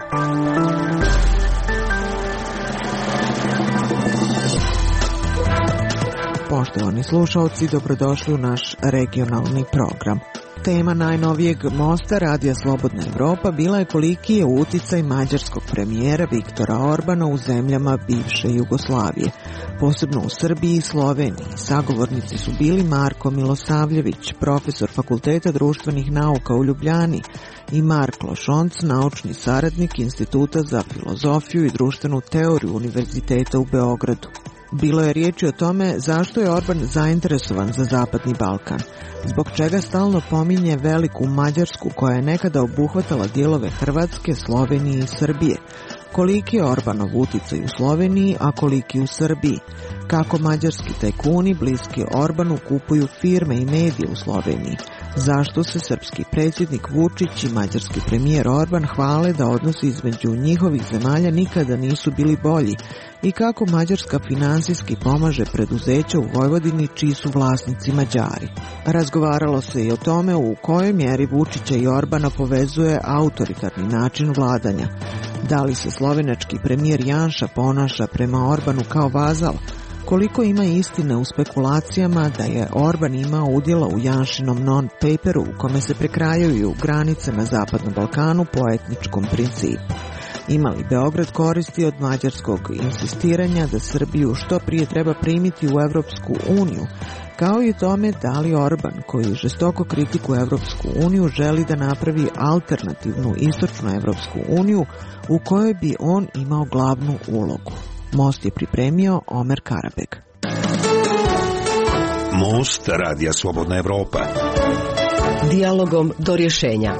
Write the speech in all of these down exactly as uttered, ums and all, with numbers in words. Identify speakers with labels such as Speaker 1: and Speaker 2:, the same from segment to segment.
Speaker 1: Poštovani slušalci, dobrodošli u naš regionalni program. Tema najnovijeg mosta Radija Slobodna Evropa bila je koliki je uticaj mađarskog premijera Viktora Orbana u zemljama bivše Jugoslavije, posebno u Srbiji i Sloveniji. Sagovornici su bili Marko Milosavljević, profesor Fakulteta društvenih nauka u Ljubljani, i Mark Lošonc, naučni saradnik Instituta za filozofiju i društvenu teoriju Univerziteta u Beogradu. Bilo je riječi o tome zašto je Orban zainteresovan za Zapadni Balkan, zbog čega stalno pominje veliku Mađarsku koja je nekada obuhvatala dijelove Hrvatske, Slovenije i Srbije, koliki je Orbanov uticaj u Sloveniji, a koliki u Srbiji, kako mađarski tajkuni bliski Orbanu kupuju firme i medije u Sloveniji, zašto se srpski predsjednik Vučić i mađarski premijer Orban hvale da odnosi između njihovih zemalja nikada nisu bili bolji i kako Mađarska finansijski pomaže preduzeća u Vojvodini čiji su vlasnici Mađari. Razgovaralo se i o tome u kojoj mjeri Vučića i Orbana povezuje autoritarni način vladanja. Da li se slovenački premijer Janša ponaša prema Orbanu kao vazal? Koliko ima istine u spekulacijama da je Orban imao udjela u Janšinom non-paperu u kome se prekrajaju granice na Zapadnom Balkanu po etničkom principu? Ima li Beograd koristi od mađarskog insistiranja da Srbiju što prije treba primiti u Evropsku uniju, kao i tome da li Orban, koji žestoko kritikuje Evropsku uniju, želi da napravi alternativnu istočnu Evropsku uniju u kojoj bi on imao glavnu ulogu. Most je pripremio Omer Karabek.
Speaker 2: Most Radija Slobodna Evropa.
Speaker 3: Dijalogom do rješenja.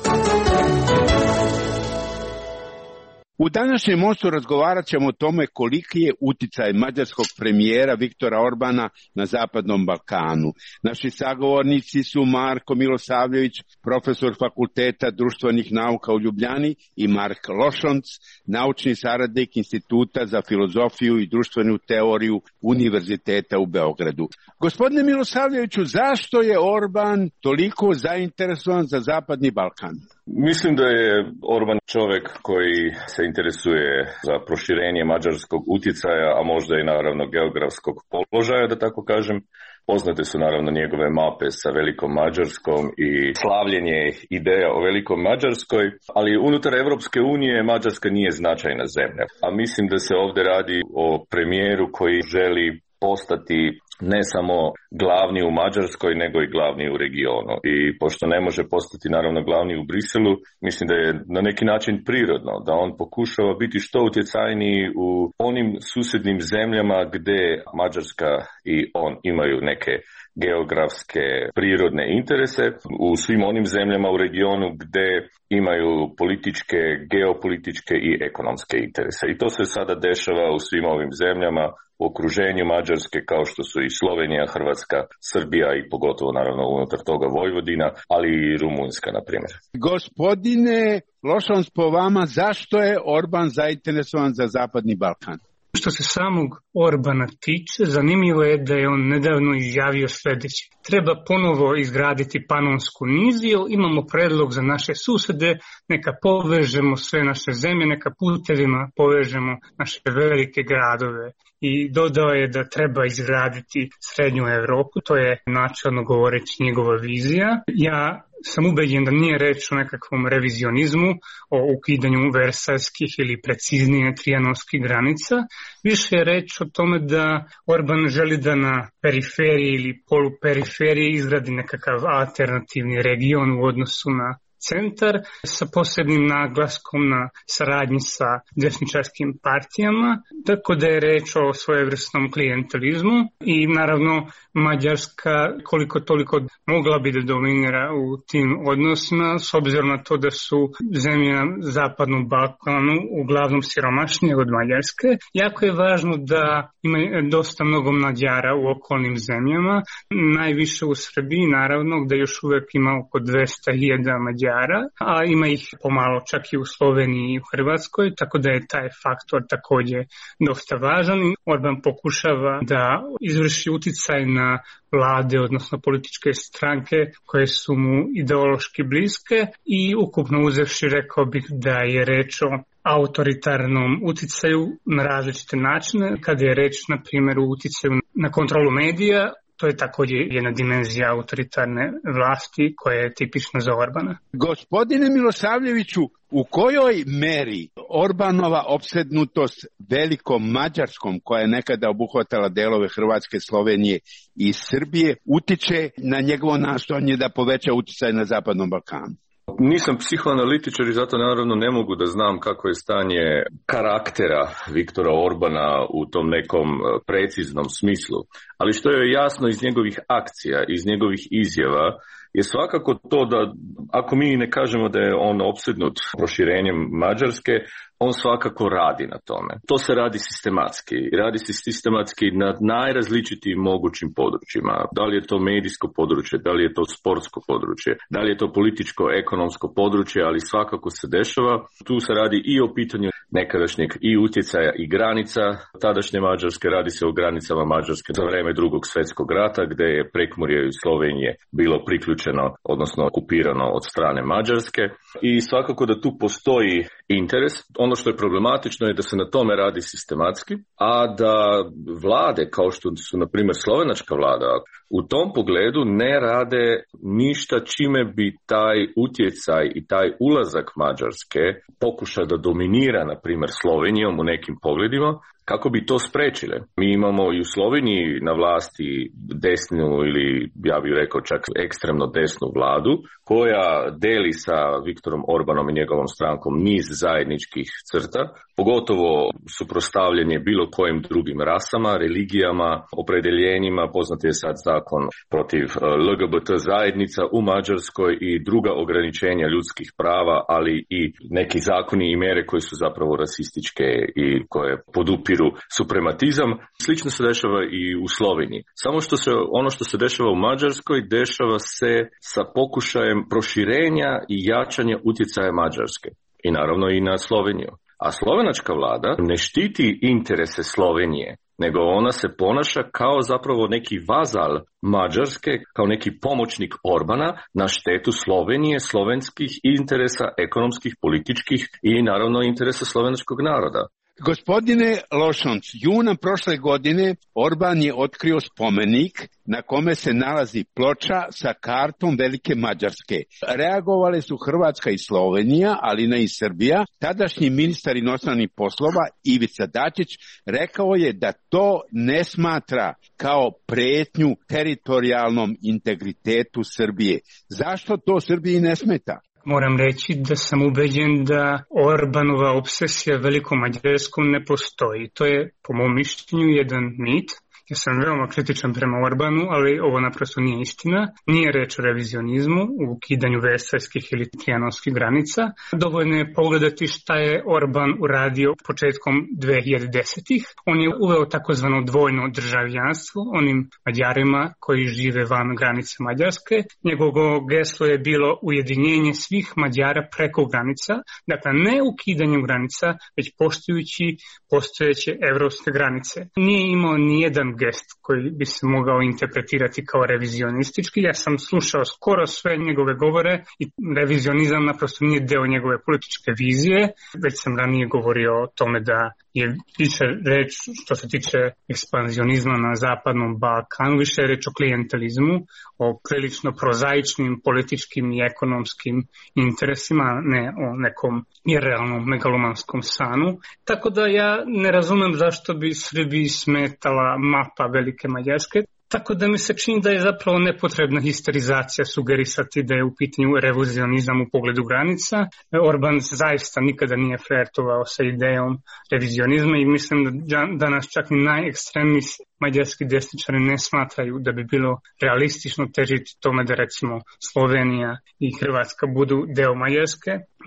Speaker 4: U današnjem mostu razgovarat ćemo o tome koliki je uticaj mađarskog premijera Viktora Orbana na Zapadnom Balkanu. Naši sagovornici su Marko Milosavljević, profesor Fakulteta društvenih nauka u Ljubljani, i Mark Lošonc, naučni saradnik Instituta za filozofiju i društvenu teoriju Univerziteta u Beogradu. Gospodine Milosavljeviću, zašto je Orban toliko zainteresovan za Zapadni Balkan?
Speaker 5: Mislim da je Orban čovjek koji se interesuje za proširenje mađarskog utjecaja, a možda i naravno geografskog položaja, da tako kažem. Poznate su naravno njegove mape sa Velikom Mađarskom i slavljenje ideja o Velikom Mađarskoj, ali unutar Evropske unije Mađarska nije značajna zemlja. A mislim da se ovdje radi o premijeru koji želi postati ne samo glavni u Mađarskoj, nego i glavni u regionu. I pošto ne može postati naravno glavni u Briselu, mislim da je na neki način prirodno da on pokušava biti što utjecajniji u onim susjednim zemljama gdje Mađarska i on imaju neke geografske prirodne interese, u svim onim zemljama u regionu gdje imaju političke, geopolitičke i ekonomske interese. I to se sada dešava u svim ovim zemljama u okruženju Mađarske, kao što su i Slovenija, Hrvatska, Srbija i pogotovo naravno unutar toga Vojvodina, ali i Rumunjska, na primjer.
Speaker 4: Gospodine Lošonc, po vama, zašto je Orban zainteresovan za Zapadni Balkan?
Speaker 6: Što se samog Orbana tiče, zanimljivo je da je on nedavno izjavio sljedeće. Treba ponovo izgraditi Panonsku niziju, imamo predlog za naše susede, neka povežemo sve naše zemlje, neka putevima povežemo naše velike gradove. I dodao je da treba izgraditi Srednju Europu, to je načelno govoreći njegova vizija. Ja sam ubeđen da nije reč o nekakvom revizionizmu, o ukidanju versajskih ili preciznije trijanonskih granica. Više je reč o tome da Orban želi da na periferiji ili poluperiferiji izgradi nekakav alternativni region u odnosu na centar sa posebnim naglaskom na saradnji sa desničarskim partijama, tako da je reč o svojevrsnom klijentelizmu i naravno Mađarska koliko toliko mogla bi da dominira u tim odnosima s obzirom na to da su zemlje na Zapadnom Balkanu uglavnom siromašnije od Mađarske. Jako je važno da ima dosta mnogo Mađara u okolnim zemljama, najviše u Srbiji naravno gdje još uvijek ima oko dvesta hiljada Mađara Mađara, a ima ih pomalo čak i u Sloveniji i u Hrvatskoj, tako da je taj faktor također dosta važan. Orban pokušava da izvrši uticaj na vlade, odnosno političke stranke koje su mu ideološki bliske i ukupno uzevši rekao bih da je reč o autoritarnom uticaju na različite načine. Kada je reč, na primjer, o uticaju na kontrolu medija, to je također jedna dimenzija autoritarne vlasti koja je tipična za Orbana.
Speaker 4: Gospodine Milosavljeviću, u kojoj meri Orbanova opsednutost velikom Mađarskom, koja je nekada obuhvatala delove Hrvatske, Slovenije i Srbije, utiče na njegovo nastojanje da poveća uticaj na Zapadnom Balkanu?
Speaker 5: Nisam psihoanalitičar i zato naravno ne mogu da znam kako je stanje karaktera Viktora Orbana u tom nekom preciznom smislu. Ali što je jasno iz njegovih akcija, iz njegovih izjava, je svakako to da, ako mi ne kažemo da je on opsednut proširenjem Mađarske, on svakako radi na tome. To se radi sistematski. Radi se sistematski na najrazličitijim mogućim područjima. Da li je to medijsko područje, da li je to sportsko područje, da li je to političko-ekonomsko područje, ali svakako se dešava. Tu se radi i o pitanju nekadašnjeg i utjecaja i granica tadašnje Mađarske. Radi se o granicama Mađarske za vreme Drugog svjetskog rata, gdje je Prekmurje i Slovenije bilo priključeno, odnosno okupirano od strane Mađarske. I svakako da tu postoji interes. Ono što je problematično je da se na tome radi sistematski, a da vlade, kao što su na primjer slovenačka vlada, u tom pogledu ne rade ništa čime bi taj utjecaj i taj ulazak Mađarske pokuša da dominira, na primjer, Slovenijom u nekim pogledima, kako bi to sprečile. Mi imamo i u Sloveniji na vlasti desnu ili, ja bih rekao, čak ekstremno desnu vladu, koja deli sa Viktorom Orbanom i njegovom strankom niz zajedničkih crta, pogotovo suprotstavljanje bilo kojim drugim rasama, religijama, opredeljenjima. Poznat je sad zakon protiv L G B T zajednica u Mađarskoj i druga ograničenja ljudskih prava, ali i neki zakoni i mere koji su zapravo rasističke i koje podupiru suprematizam. Slično se dešava i u Sloveniji. Samo što se, ono što se dešava u Mađarskoj, dešava se sa pokušajem proširenja i jačanja utjecaja Mađarske. I naravno i na Sloveniju. A slovenačka vlada ne štiti interese Slovenije, nego ona se ponaša kao zapravo neki vazal Mađarske, kao neki pomoćnik Orbana na štetu Slovenije, slovenskih interesa, ekonomskih, političkih i naravno interesa slovenačkog naroda.
Speaker 4: Gospodine Lošonc, juna prošle godine Orban je otkrio spomenik na kome se nalazi ploča sa kartom Velike Mađarske. Reagovale su Hrvatska i Slovenija, ali ne i Srbija. Tadašnji ministar inostranih poslova Ivica Dačić rekao je da to ne smatra kao pretnju teritorijalnom integritetu Srbije. Zašto to Srbiji ne smeta?
Speaker 6: Moram reći da sam ubeđen da Orbanova obsesija velikom Mađarskom ne postoji. To je, po mom mišljenju, jedan mit. Ja sam veoma kritičan prema Orbanu, ali ovo naprosto nije istina. Nije reč o revizionizmu, u ukidanju versajskih ili trijanonskih granica. Dovoljno je pogledati šta je Orban uradio početkom dve hiljade desetih. On je uveo takozvano dvojno državljanstvo onim Mađarima koji žive van granice Mađarske. Njegovo geslo je bilo ujedinjenje svih Mađara preko granica, dakle ne ukidanjem granica, već poštujući postojeće evropske granice. Nije imao nijedan gest koji bi se mogao interpretirati kao revizionistički. Ja sam slušao skoro sve njegove govore i revizionizam naprosto nije deo njegove političke vizije. Već sam ranije govorio o tome da je više reč što se tiče ekspanzionizma na Zapadnom Balkanu, više je reč o klijentelizmu, o prilično prozaičnim političkim i ekonomskim interesima, ne o nekom irrealnom megalomanskom sanu. Tako da ja ne razumem zašto bi Srbiji smetala mapa Velike Mađarske. Tako da mi se čini da je zapravo nepotrebna histerizacija sugerisati da je u pitanju revizionizam u pogledu granica. Orban zaista nikada nije flirtovao sa idejom revizionizma i mislim da danas čak i najekstremniji mađarski desničari ne smatraju da bi bilo realistično težiti tome da recimo Slovenija i Hrvatska budu deo Mađarske.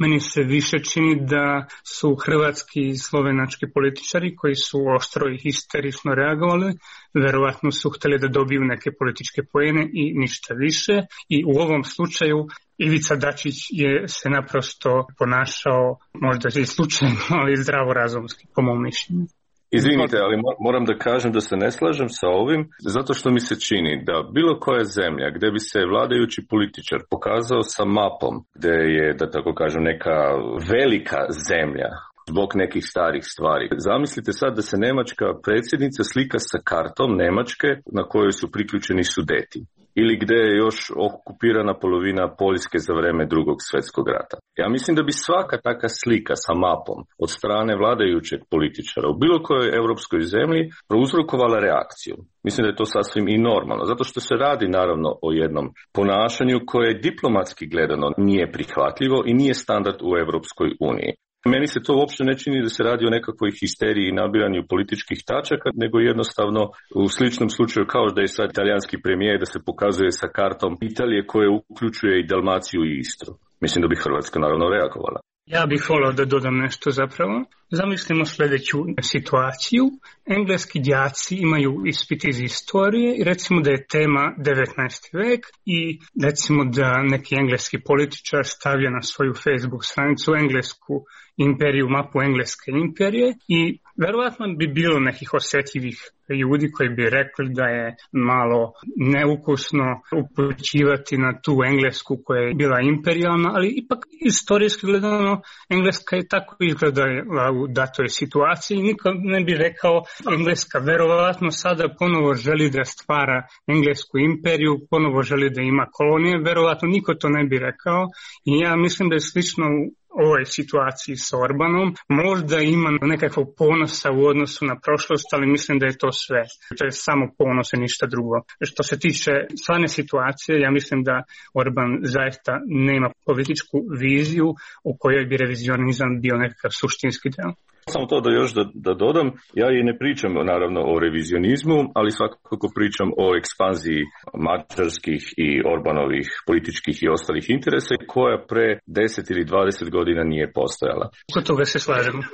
Speaker 6: Meni se više čini da su hrvatski i slovenački političari koji su oštro i histerično reagovali, verovatno su htjeli da dobiju neke političke poene i ništa više. I u ovom slučaju Ivica Dačić je se naprosto ponašao, možda i slučajno, ali zdravorazumski, po mom mišljenju.
Speaker 5: Izvinite, ali moram da kažem da se ne slažem sa ovim, zato što mi se čini da bilo koja zemlja gdje bi se vladajući političar pokazao sa mapom, gdje je, da tako kažem, neka velika zemlja zbog nekih starih stvari. Zamislite sad da se njemačka predsjednica slika sa kartom Njemačke na kojoj su priključeni Sudeti. Ili gdje je još okupirana polovina Poljske za vreme drugog svjetskog rata. Ja mislim da bi svaka taka slika sa mapom od strane vladajućeg političara u bilo kojoj europskoj zemlji prouzrokovala reakciju. Mislim da je to sasvim i normalno, zato što se radi naravno o jednom ponašanju koje diplomatski gledano nije prihvatljivo i nije standard u Europskoj uniji. Meni se to uopće ne čini da se radi o nekakvoj histeriji i nabiranju političkih tačaka, nego jednostavno u sličnom slučaju kao da je sad italijanski premijer da se pokazuje sa kartom Italije koje uključuje i Dalmaciju i Istru. Mislim da bi Hrvatska naravno reagovala.
Speaker 6: Ja bih volio da dodam nešto zapravo. Zamislimo sljedeću situaciju. Engleski đaci imaju ispit iz istorije i recimo da je tema devetnaesti vek i recimo da neki engleski političar stavlja na svoju Facebook stranicu englesku imperiju, mapu engleske imperije i verovatno bi bilo nekih osjetljivih ljudi koji bi rekli da je malo neukusno upućivati na tu englesku koja je bila imperijalna, ali ipak istorijski gledano Engleska je tako izgledala u datoj situaciji i niko ne bi rekao Engleska verovatno sada ponovo želi da stvara englesku imperiju, ponovo želi da ima kolonije, verovatno niko to ne bi rekao i ja mislim da je slično u ovoj situaciji s Orbanom. Možda ima nekakvog ponosa u odnosu na prošlost, ali mislim da je to sve. To je samo ponos i ništa drugo. Što se tiče stvarne situacije, ja mislim da Orban zaista nema političku viziju u kojoj bi revizionizam bio nekakav suštinski deo.
Speaker 5: Samo to da još da, da dodam, ja i ne pričam naravno o revizionizmu, ali svakako pričam o ekspanziji mađarskih i Orbanovih političkih i ostalih interesa koja pre deset ili dvadeset godina nije postojala.
Speaker 6: Kod toga se slažemo.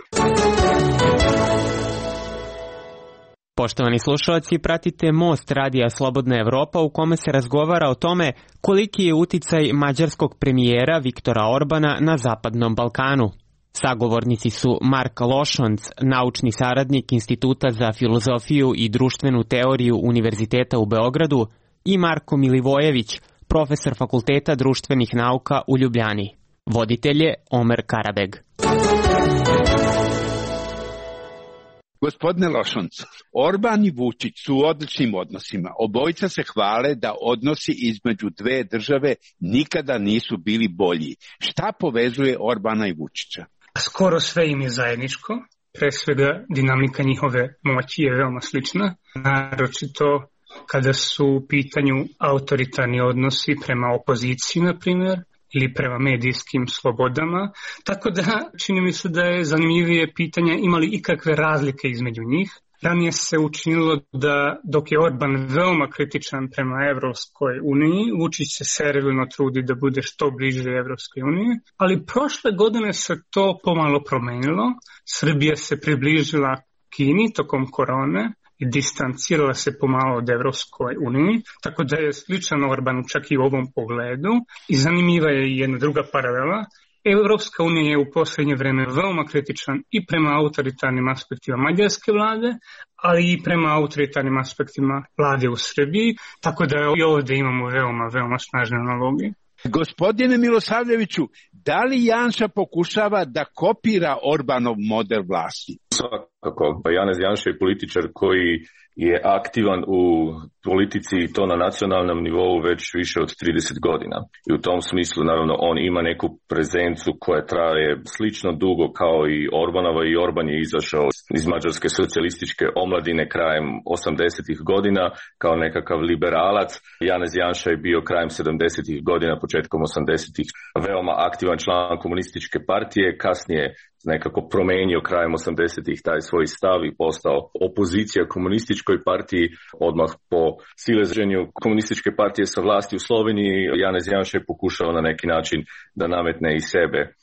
Speaker 7: Poštovani slušalci, pratite Most radija Slobodna Evropa u kome se razgovara o tome koliki je uticaj mađarskog premijera Viktora Orbana na Zapadnom Balkanu. Sagovornici su Mark Lošonc, naučni saradnik Instituta za filozofiju i društvenu teoriju Univerziteta u Beogradu, i Marko Milivojević, profesor Fakulteta društvenih nauka u Ljubljani. Voditelj je Omer Karabeg.
Speaker 4: Gospodine Lošonc, Orban i Vučić su u odličnim odnosima. Obojica se hvale da odnosi između dve države nikada nisu bili bolji. Šta povezuje Orbana i Vučića?
Speaker 6: Skoro sve im je zajedničko. Pre svega dinamika njihove moći je veoma slična. Naročito kada su u pitanju autoritarni odnosi prema opoziciji, na primjer, ili prema medijskim slobodama. Tako da čini mi se da je zanimljivije pitanje imali ikakve razlike između njih. Ranije se učinilo da dok je Orban veoma kritičan prema Evropskoj uniji, Vučić se servilno trudi da bude što bliže Evropskoj uniji, ali prošle godine se to pomalo promenilo. Srbija se približila Kini tokom korone i distancirala se pomalo od Evropskoj uniji, tako da je sličan Orbanu čak i u ovom pogledu. I zanimljiva je i jedna druga paralela. Evropska unija je u posljednje vreme veoma kritičan i prema autoritarnim aspektima mađarske vlade, ali i prema autoritarnim aspektima vlade u Srbiji, tako da i ovdje imamo veoma, veoma snažne analoge.
Speaker 4: Gospodine Milosavljeviću, da li Janša pokušava da kopira Orbanov model vlasti?
Speaker 5: Svakako. Janez Janša je političar koji je aktivan u politici i to na nacionalnom nivou već više od trideset godina. I u tom smislu, naravno, on ima neku prezencu koja traje slično dugo kao i Orbanova i Orban je izašao iz mađarske socijalističke omladine krajem osamdesetih godina kao nekakav liberalac. Janez Janša je bio krajem sedamdesetih godina, početkom osamdesetih veoma aktivan član komunističke partije, kasnije nekako promenio krajem osamdesetih taj svoj stav i postao opozicija komunističkoj partiji. Odmah po sileženju komunističke partije sa vlasti u Sloveniji, Janez Janša je pokušao na neki način da nametne i sebe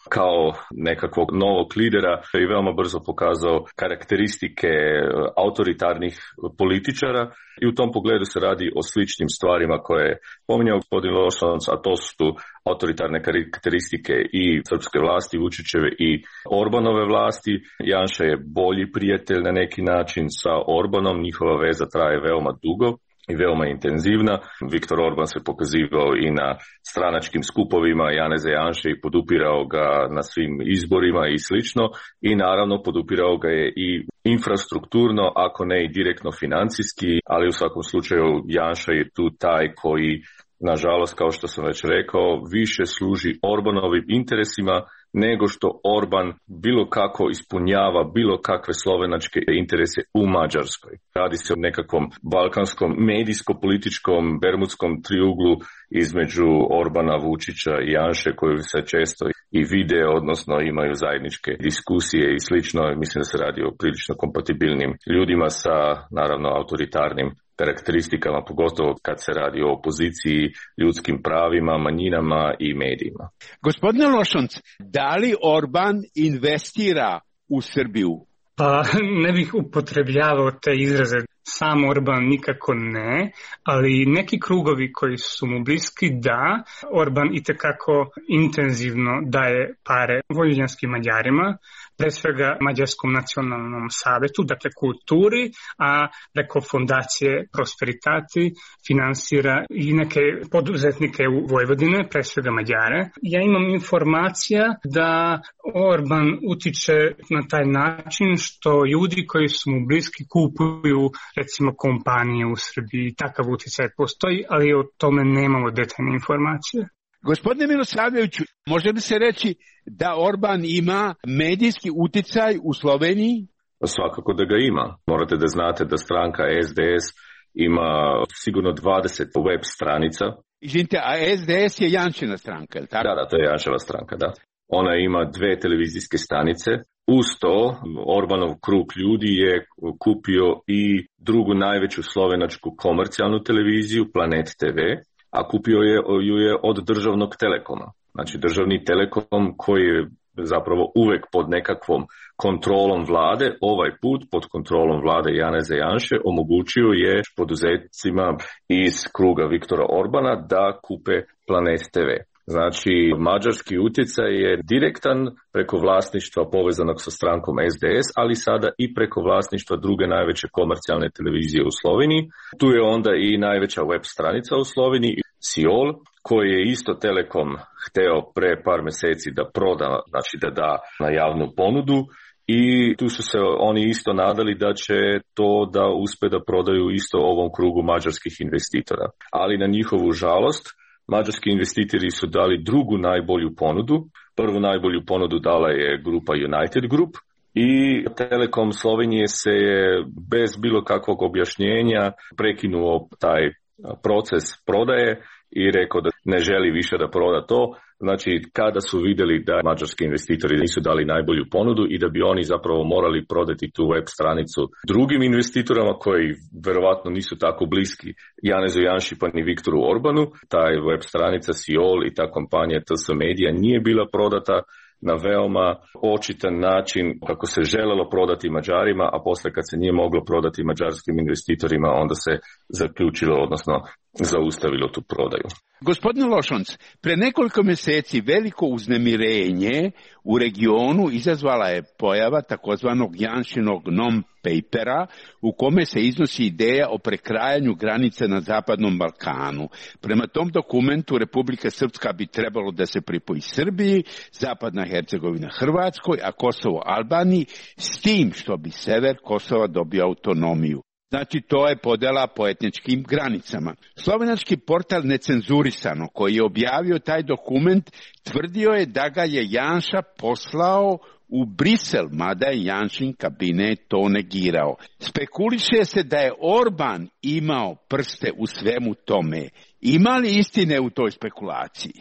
Speaker 5: kao nekakvog novog lidera i veoma brzo pokazao karakteristike autoritarnih političara i u tom pogledu se radi o sličnim stvarima koje je pominjao gospodin Lošanac, a to su autoritarne karakteristike i srpske vlasti, Vučićeve i Orbanove vlasti. Janša je bolji prijatelj na neki način sa Orbanom, njihova veza traje veoma dugo i veoma intenzivna. Viktor Orban se pokazivao i na stranačkim skupovima Janeza Janše i podupirao ga na svim izborima i slično i naravno podupirao ga je i infrastrukturno, ako ne i direktno financijski, ali u svakom slučaju Janša je tu taj koji, nažalost, kao što sam već rekao, više služi Orbanovim interesima nego što Orban bilo kako ispunjava bilo kakve slovenačke interese u Mađarskoj. Radi se o nekakvom balkanskom medijsko-političkom bermudskom triuglu između Orbana, Vučića i Janše, koji se često i vide, odnosno imaju zajedničke diskusije i slično. Mislim da se radi o prilično kompatibilnim ljudima sa, naravno, autoritarnim karakteristikama, pogotovo kad se radi o opoziciji, ljudskim pravima, manjinama i medijima.
Speaker 4: Gospodine Lošanc, da li Orban investira u Srbiju?
Speaker 6: Pa ne bih upotrebljavao te izraze. Sam Orban nikako ne, ali neki krugovi koji su mu bliski da, Orban itekako intenzivno daje pare vojvođanskim Mađarima, pre svega Mađarskom nacionalnom savetu, dakle kulturi, a preko fondacije Prosperitati finansira i neke poduzetnike u Vojvodine, pre svega Mađare. Ja imam informacija da Orban utiče na taj način što ljudi koji su mu bliski kupuju recimo kompanije u Srbiji. Takav uticaj postoji, ali o tome nemamo detaljne informacije.
Speaker 4: Gospodine Milosavljeviću, može li se reći da Orban ima medijski uticaj u Sloveniji?
Speaker 5: Svakako da ga ima. Morate da znate da stranka S D S ima sigurno dvadeset web stranica.
Speaker 4: Izvinite, a S D S je Janšina stranka, je li tako?
Speaker 5: Da, da, to je Janševa stranka, da. Ona ima dve televizijske stanice. Uz to, Orbanov krug ljudi je kupio i drugu najveću slovenačku komercijalnu televiziju, Planet T V, a kupio je, ju je od državnog Telekoma. Znači državni Telekom koji je zapravo uvek pod nekakvom kontrolom vlade, ovaj put pod kontrolom vlade Janeza Janše omogućio je poduzetnicima iz kruga Viktora Orbana da kupe Planet T V. Znači, mađarski utjecaj je direktan preko vlasništva povezanog sa strankom S D S, ali sada i preko vlasništva druge najveće komercijalne televizije u Sloveniji. Tu je onda i najveća web stranica u Sloveniji, Siol, koji je isto Telekom hteo pre par mjeseci da proda, znači da da na javnu ponudu. I tu su se oni isto nadali da će to da uspe da prodaju isto ovom krugu mađarskih investitora. Ali na njihovu žalost, mađarski investitori su dali drugu najbolju ponudu. Prvu najbolju ponudu dala je grupa United Group i Telekom Slovenije se je bez bilo kakvog objašnjenja prekinuo taj proces prodaje i rekao da ne želi više da proda to. Znači, kada su vidjeli da mađarski investitori nisu dali najbolju ponudu i da bi oni zapravo morali prodati tu web stranicu drugim investitorama koji verovatno nisu tako bliski Janezu Janši pa ni Viktoru Orbanu, taj web stranica Siol i ta kompanija T S Media nije bila prodata na veoma očitan način kako se želelo prodati Mađarima, a posle kad se nije moglo prodati mađarskim investitorima, onda se zaključilo, odnosno zaustavilo tu prodaju.
Speaker 4: Gospodine Lošanc, pre nekoliko mjeseci veliko uznemirenje u regionu izazvala je pojava takozvanog Janšinog non-papera u kome se iznosi ideja o prekrajanju granice na Zapadnom Balkanu. Prema tom dokumentu Republika Srpska bi trebalo da se pripoji Srbiji, Zapadna Hercegovina Hrvatskoj, a Kosovo Albaniji, s tim što bi sever Kosova dobio autonomiju. Znači, to je podela po etničkim granicama. Slovenački portal Necenzurisano, koji je objavio taj dokument, tvrdio je da ga je Janša poslao u Brisel, mada je Janšin kabinet to negirao. Spekuliše se da je Orban imao prste u svemu tome. Ima li istine u toj spekulaciji?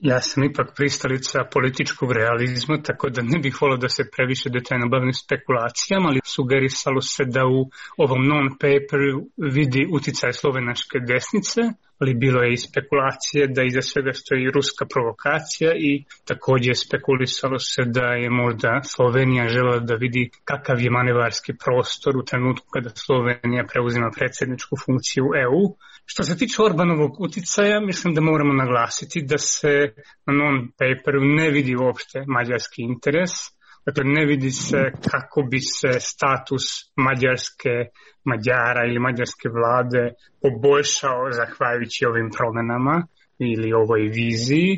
Speaker 6: Ja sam ipak pristalica političkog realizma, tako da ne bih volio da se previše detaljno bavim spekulacijama, ali sugerisalo se da u ovom non-paperu vidi uticaj slovenačke desnice, ali bilo je i spekulacije da iza svega stoji ruska provokacija i također spekulisalo se da je možda Slovenija želela da vidi kakav je manevarski prostor u trenutku kada Slovenija preuzima predsjedničku funkciju E U. Što se tiče Orbanovog uticaja, mislim da moramo naglasiti da se na non-paperu ne vidi uopšte mađarski interes. Dakle, ne vidi se kako bi se status mađarske Mađara ili mađarske vlade poboljšao zahvaljujući ovim promjenama ili ovoj viziji.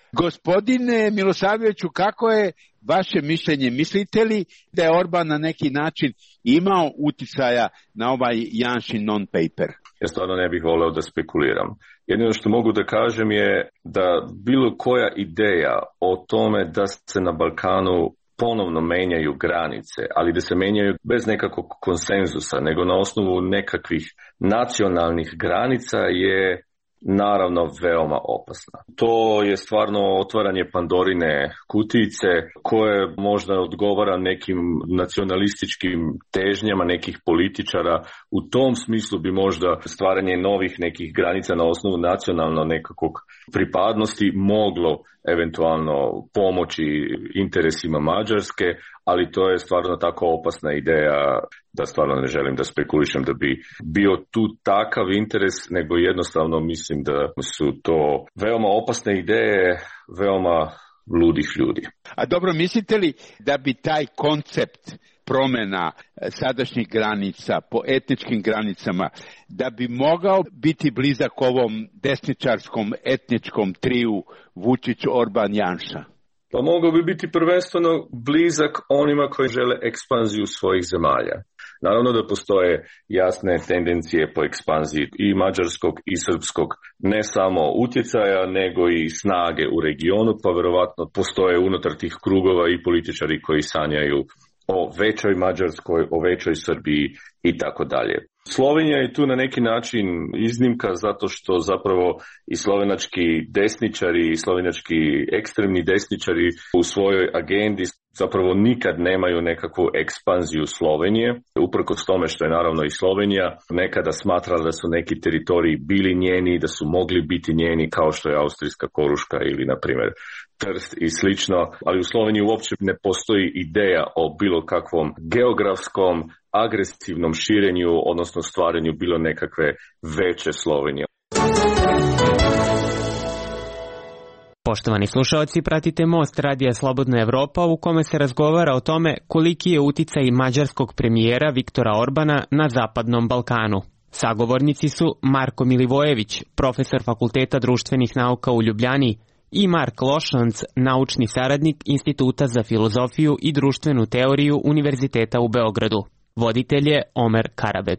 Speaker 4: Gospodine Milosavljeviću, kako je vaše mišljenje? Mislite li da je Orban na neki način imao uticaja na ovaj Janšin non-paper?
Speaker 5: Ja stvarno ne bih voleo da spekuliram. Jedino što mogu da kažem je da bilo koja ideja o tome da se na Balkanu ponovno menjaju granice, ali da se menjaju bez nekakvog konsenzusa, nego na osnovu nekakvih nacionalnih granica je naravno veoma opasna. To je stvarno otvaranje Pandorine kutijice koje možda odgovara nekim nacionalističkim težnjama nekih političara. U tom smislu bi možda stvaranje novih nekih granica na osnovu nacionalno nekakvog pripadnosti moglo eventualno pomoći interesima Mađarske, ali to je stvarno tako opasna ideja da stvarno ne želim da spekulišem da bi bio tu takav interes, nego jednostavno mislim da su to veoma opasne ideje, veoma ludih ljudi.
Speaker 4: A dobro, mislite li da bi taj koncept promjena sadašnjih granica po etničkim granicama, da bi mogao biti blizak ovom desničarskom etničkom triju Vučić-Orban-Janša?
Speaker 5: Pa mogao bi biti prvenstveno blizak onima koji žele ekspanziju svojih zemalja. Naravno da postoje jasne tendencije po ekspanziji i mađarskog i srpskog, ne samo utjecaja, nego i snage u regionu, pa verovatno postoje unutar tih krugova i političari koji sanjaju o većoj Mađarskoj, o većoj Srbiji i tako dalje. Slovenija je tu na neki način iznimka zato što zapravo i slovenački desničari i slovenački ekstremni desničari u svojoj agendi zapravo nikad nemaju nekakvu ekspanziju Slovenije, uprkos tome što je naravno i Slovenija nekada smatrala da su neki teritoriji bili njeni, da su mogli biti njeni kao što je Austrijska Koruška ili na primjer Trst i slično, ali u Sloveniji uopće ne postoji ideja o bilo kakvom geografskom agresivnom širenju, odnosno stvaranju bilo nekakve veće Slovenije.
Speaker 7: Poštovani slušalci, pratite Most Radija Slobodna Evropa u kome se razgovara o tome koliki je uticaj mađarskog premijera Viktora Orbana na Zapadnom Balkanu. Sagovornici su Marko Milivojević, profesor Fakulteta društvenih nauka u Ljubljani, i Mark Lošanc, naučni saradnik Instituta za filozofiju i društvenu teoriju Univerziteta u Beogradu. Voditelj je Omer Karabeg.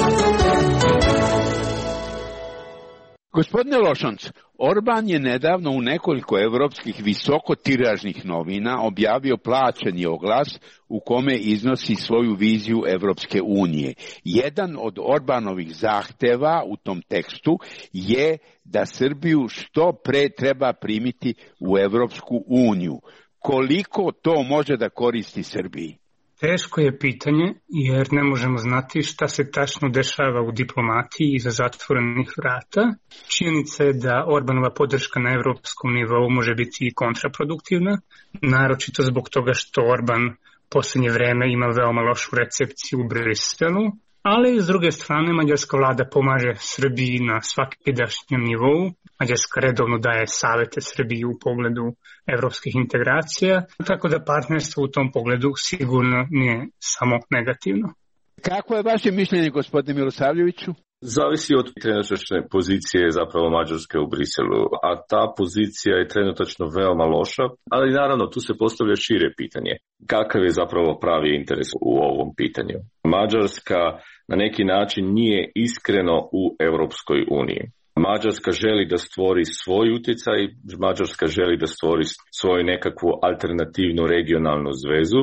Speaker 4: Gospodine Lošanc, Orban je nedavno u nekoliko evropskih visokotiražnih novina objavio plaćeni oglas u kome iznosi svoju viziju Evropske unije. Jedan od Orbanovih zahteva u tom tekstu je da Srbiju što pre treba primiti u Evropsku uniju. Koliko to može da koristi Srbiji?
Speaker 6: Teško je pitanje, jer ne možemo znati šta se tačno dešava u diplomatiji iza zatvorenih vrata. Činjenica je da Orbanova podrška na evropskom nivou može biti i kontraproduktivna, naročito zbog toga što Orban posljednje vreme ima veoma lošu recepciju u Briselu, ali s druge strane mađarska vlada pomaže Srbiji na svakidašnjem nivou. Mađarska redovno daje savete Srbiji u pogledu evropskih integracija, tako da partnerstvo u tom pogledu sigurno nije samo negativno.
Speaker 4: Kako je vaše mišljenje, gospodine Milosavljeviću?
Speaker 5: Zavisi od trenutačne pozicije zapravo Mađarske u Briselu, a ta pozicija je trenutačno veoma loša, ali naravno tu se postavlja šire pitanje. Kakav je zapravo pravi interes u ovom pitanju? Mađarska na neki način nije iskreno u Europskoj uniji. Mađarska želi da stvori svoj utjecaj, Mađarska želi da stvori svoju nekakvu alternativnu regionalnu zvezu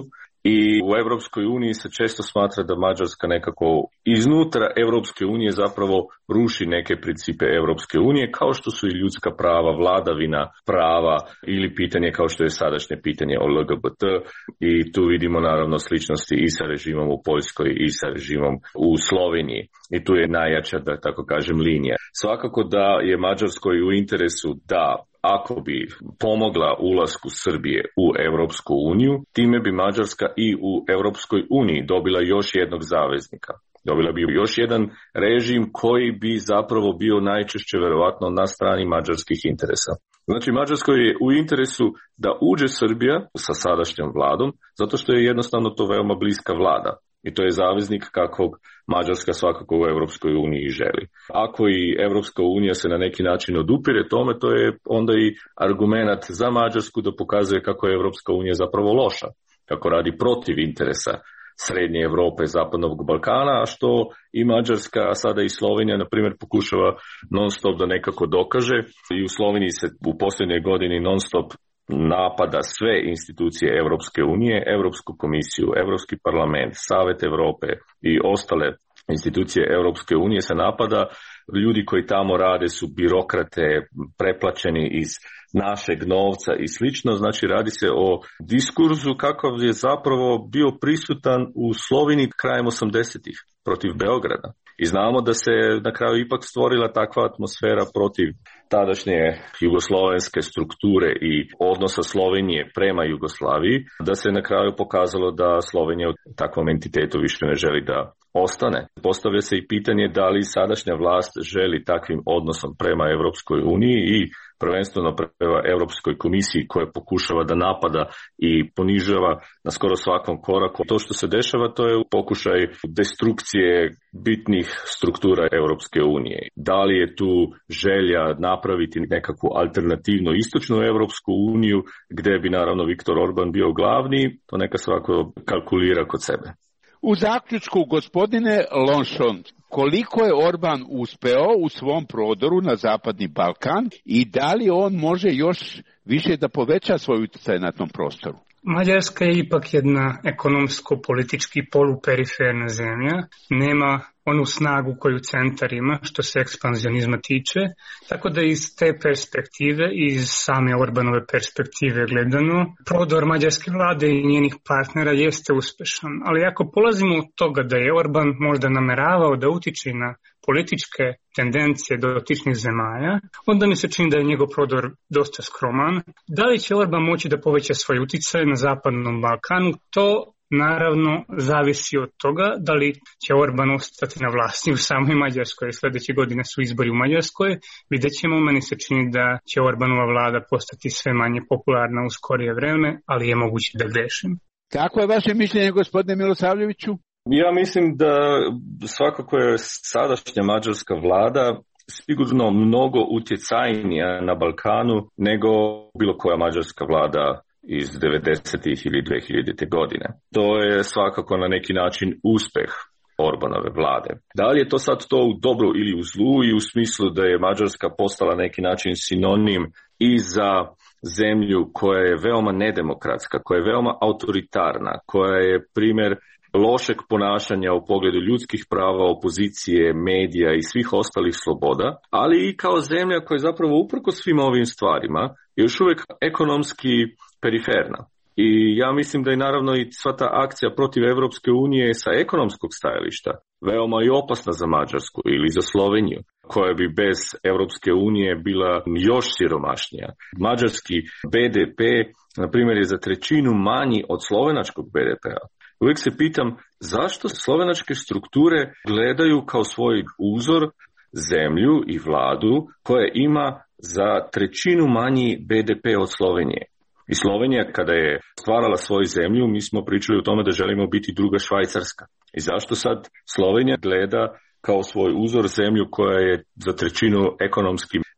Speaker 5: I u Europskoj uniji se često smatra da Mađarska nekako iznutra Europske unije zapravo ruši neke principe Europske unije, kao što su i ljudska prava, vladavina prava ili pitanje kao što je sadašnje pitanje o L G B T, i tu vidimo naravno sličnosti i sa režimom u Poljskoj i sa režimom u Sloveniji. I tu je najjača, da tako kažem, linija. Svakako da je Mađarskoj u interesu da ako bi pomogla ulasku Srbije u Europsku uniju, time bi Mađarska i u Europskoj uniji dobila još jednog zaveznika. Dobila bi još jedan režim koji bi zapravo bio najčešće verovatno na strani mađarskih interesa. Znači, Mađarskoj je u interesu da uđe Srbija sa sadašnjom vladom, zato što je jednostavno to veoma bliska vlada. I to je zaveznik kakvog Mađarska svakako u Europskoj uniji želi. Ako i Europska unija se na neki način odupire tome, to je onda i argumenat za Mađarsku da pokazuje kako je Europska unija zapravo loša, kako radi protiv interesa Srednje Europe, Zapadnog Balkana, a što i Mađarska, a sada i Slovenija, na primjer, pokušava non stop da nekako dokaže. I u Sloveniji se u posljednjoj godini non stop napada sve institucije Europske unije, Europsku komisiju, Europski parlament, Savet Europe i ostale institucije Europske unije se napada. Ljudi koji tamo rade su birokrate, preplaćeni iz našeg novca i slično. Znači, radi se o diskurzu kakav je zapravo bio prisutan u Sloveniji krajem osamdesetih protiv Beograda. I znamo da se na kraju ipak stvorila takva atmosfera protiv tadašnje jugoslovenske strukture i odnosa Slovenije prema Jugoslaviji, da se na kraju pokazalo da Slovenija u takvom entitetu više ne želi da ostane. Postavlja se i pitanje da li sadašnja vlast želi takvim odnosom prema Europskoj uniji i prvenstveno prema Europskoj komisiji koja pokušava da napada i ponižava na skoro svakom koraku. To što se dešava, to je pokušaj destrukcije bitnih struktura Europske unije. Da li je tu želja napraviti nekakvu alternativno istočnu Europsku uniju gdje bi naravno Viktor Orban bio glavni, to neka svako kalkulira kod sebe.
Speaker 4: U zaključku, gospodine Lonšon, koliko je Orban uspeo u svom prodoru na Zapadni Balkan i da li on može još više da poveća svoj utjecaj na tom prostoru?
Speaker 6: Mađarska je ipak jedna ekonomsko-politički poluperiferna zemlja, nema onu snagu koju centar ima što se ekspanzionizma tiče, tako da iz te perspektive, iz same Orbanove perspektive gledano, prodor mađarske vlade i njenih partnera jeste uspešan. Ali ako polazimo od toga da je Orban možda nameravao da utiče na političke tendencije dotičnih zemalja, onda mi se čini da je njegov prodor dosta skroman. Da li će Orban moći da poveća svoj uticaj na Zapadnom Balkanu, to naravno zavisi od toga da li će Orban ostati na vlasti u samoj Mađarskoj. Sljedeće godine su izbori u Mađarskoj. Vidjet ćemo, meni se čini da će Orbanova vlada postati sve manje popularna u skorije vreme, ali je moguće da grešim.
Speaker 4: Kako je vaše mišljenje, gospodine Milosavljeviću?
Speaker 5: Ja mislim da svakako je sadašnja mađarska vlada sigurno mnogo utjecajnija na Balkanu nego bilo koja mađarska vlada iz devedesetih ili dve hiljadite godine. To je svakako na neki način uspeh Orbanove vlade. Da li je to sad to u dobru ili u zlu i u smislu da je Mađarska postala neki način sinonim i za zemlju koja je veoma nedemokratska, koja je veoma autoritarna, koja je primjer lošeg ponašanja u pogledu ljudskih prava, opozicije, medija i svih ostalih sloboda, ali i kao zemlja koja je zapravo uprkos svim ovim stvarima još uvijek ekonomski periferna. I ja mislim da je naravno i sva ta akcija protiv Europske unije sa ekonomskog stajališta veoma i opasna za Mađarsku ili za Sloveniju, koja bi bez Europske unije bila još siromašnija. Mađarski be de pe, na primjer, je za trećinu manji od slovenačkog be de pea. Uvijek se pitam zašto slovenačke strukture gledaju kao svoj uzor zemlju i vladu koja ima za trećinu manji be de pe od Slovenije. I Slovenija kada je stvarala svoju zemlju, mi smo pričali o tome da želimo biti druga Švajcarska. I zašto sad Slovenija gleda kao svoj uzor zemlju koja je za trećinu ekonomski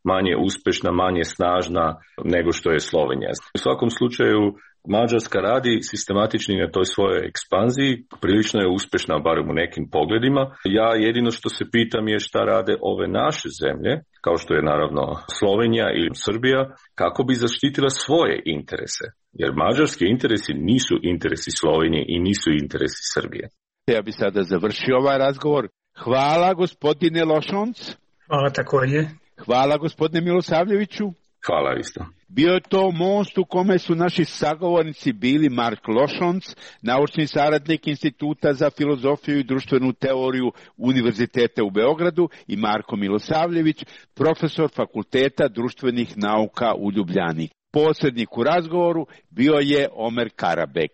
Speaker 5: manje uspješna, manje snažna nego što je Slovenija. U svakom slučaju Mađarska radi sistematični na toj svojoj ekspanziji, prilično je uspješna barem u nekim pogledima. Ja jedino što se pitam je šta rade ove naše zemlje, kao što je naravno Slovenija ili Srbija, kako bi zaštitila svoje interese. Jer mađarski interesi nisu interesi Slovenije i nisu interesi Srbije.
Speaker 4: Ja bi sada završio ovaj razgovor. Hvala gospodine Lošonc.
Speaker 6: Hvala također.
Speaker 4: Hvala gospodine Milosavljeviću.
Speaker 5: Hvala isto.
Speaker 4: Bio je to most u kome su naši sagovornici bili Mark Lošonc, naučni saradnik Instituta za filozofiju i društvenu teoriju Univerziteta u Beogradu, i Marko Milosavljević, profesor Fakulteta društvenih nauka u Ljubljani. Posrednik u razgovoru bio je Omer Karabek.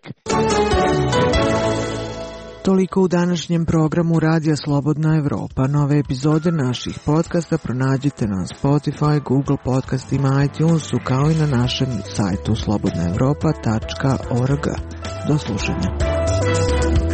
Speaker 1: Toliko u današnjem programu Radija Slobodna Evropa. Nove epizode naših podcasta pronađite na Spotify, Google podcastima, iTunesu, kao i na našem sajtu slobodna evropa tačka org. Do slušanja.